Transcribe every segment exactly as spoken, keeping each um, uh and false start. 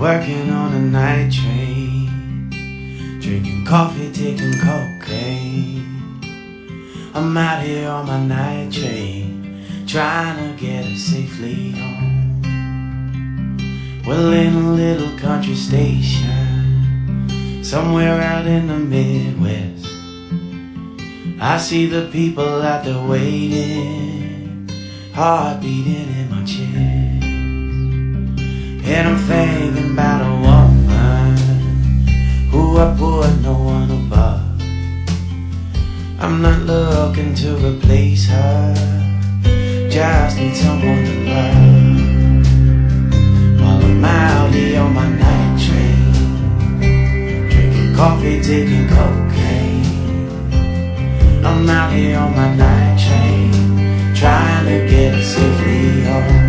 working on a night train, drinking coffee, taking cocaine. I'm out here on my night train, trying to get us safely home. Well, in a little country station, somewhere out in the Midwest, I see the people out there waiting, heart beating in my chest. And I'm thinking about a woman who I put no one above. I'm not looking to replace her, just need someone to love. While I'm out here on my night train, drinking coffee, taking cocaine. I'm out here on my night train, trying to get safely home.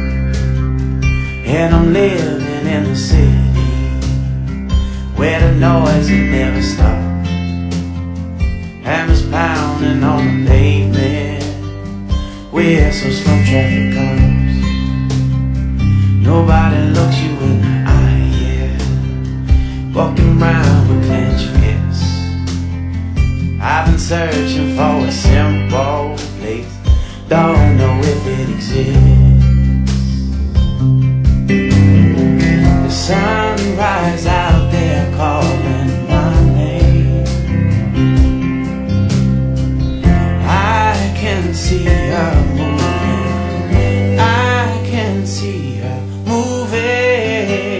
And I'm living in the city where the noise will never stop. Hammers pounding on the pavement, whistle from traffic comes. Nobody looks you in the eye, yeah. Walking around with clenched fists. I've been searching for a simple place, don't know if it exists. The sunrise out there calling my name. I can see her moving, I can see her moving.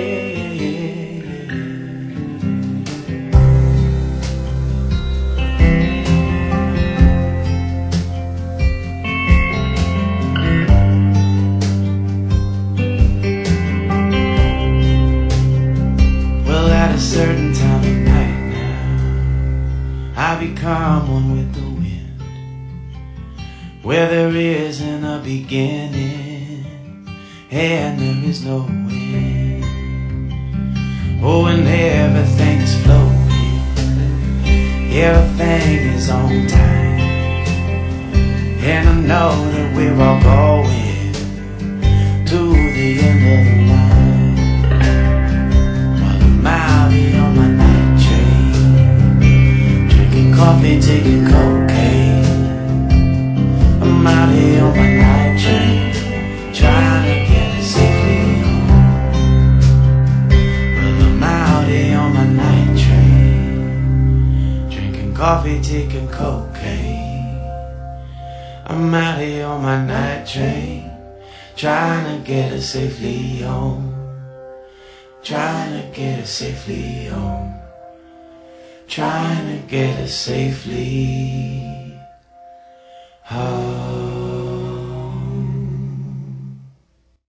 Well, at a certain time of night now, I become one with the wind, where there isn't a beginning and there is no end. Oh, and everything is flowing, everything is on time, and I know that we're all going to the end of the line. While I'm out here on my night train, drinking coffee, taking cocaine. I'm out here on my night train, trying to get it safely home. Well, I'm out here on my night train, drinking coffee, taking cocaine. I'm out here on my night train, trying to get it safely home. Trying to get it safely home. Trying to get it safely home.